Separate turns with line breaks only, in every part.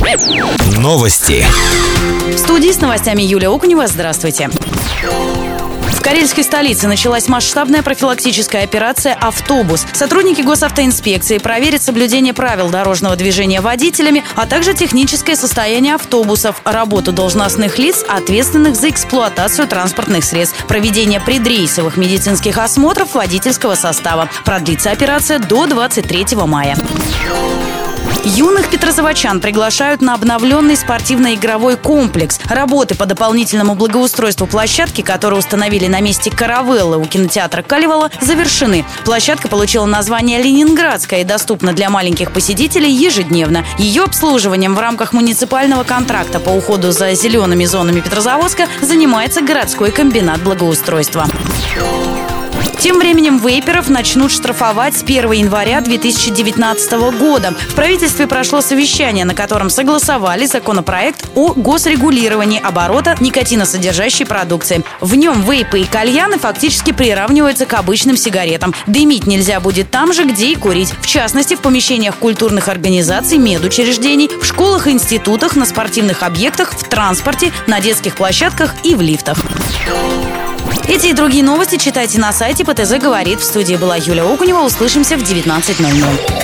Новости.
В студии с новостями Юлия Окунева. Здравствуйте. В карельской столице началась масштабная профилактическая операция «Автобус». Сотрудники госавтоинспекции проверят соблюдение правил дорожного движения водителями, а также техническое состояние автобусов, работу должностных лиц, ответственных за эксплуатацию транспортных средств, проведение предрейсовых медицинских осмотров водительского состава. Продлится операция до 23 мая. Юных петрозаводчан приглашают на обновленный спортивно-игровой комплекс. Работы по дополнительному благоустройству площадки, которые установили на месте каравеллы у кинотеатра Калевала, завершены. Площадка получила название «Ленинградская» и доступна для маленьких посетителей ежедневно. Ее обслуживанием в рамках муниципального контракта по уходу за зелеными зонами Петрозаводска занимается городской комбинат благоустройства. Тем временем вейперов начнут штрафовать с 1 января 2019 года. В правительстве прошло совещание, на котором согласовали законопроект о госрегулировании оборота никотиносодержащей продукции. В нем вейпы и кальяны фактически приравниваются к обычным сигаретам. Дымить нельзя будет там же, где и курить. В частности, в помещениях культурных организаций, медучреждений, в школах и институтах, на спортивных объектах, в транспорте, на детских площадках и в лифтах. Эти и другие новости читайте на сайте ПТЗ говорит. В студии была Юлия Окунева. Услышимся в 19:00.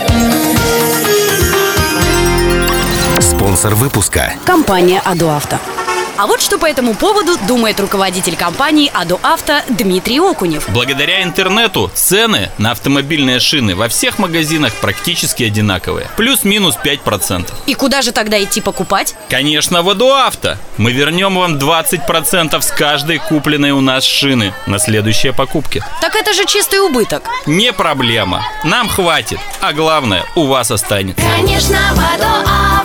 Спонсор выпуска.
Компания «Адо Авто». А вот что по этому поводу думает руководитель компании «Адо Авто» Дмитрий Окунев.
Благодаря интернету цены на автомобильные шины во всех магазинах практически одинаковые. Плюс-минус 5%.
И куда же тогда идти покупать?
Конечно, в Адо Авто. Мы вернем вам 20% с каждой купленной у нас шины на следующие покупки.
Так это же чистый убыток.
Не проблема. Нам хватит. А главное, у вас останется.
Конечно, в Адо Авто.